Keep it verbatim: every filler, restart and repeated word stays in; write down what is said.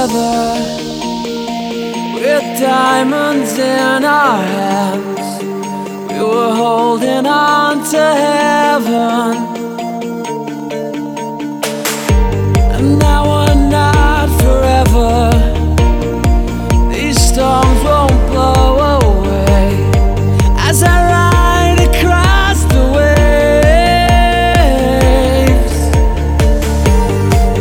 together with diamonds in our hands. We were holding on to heaven, and now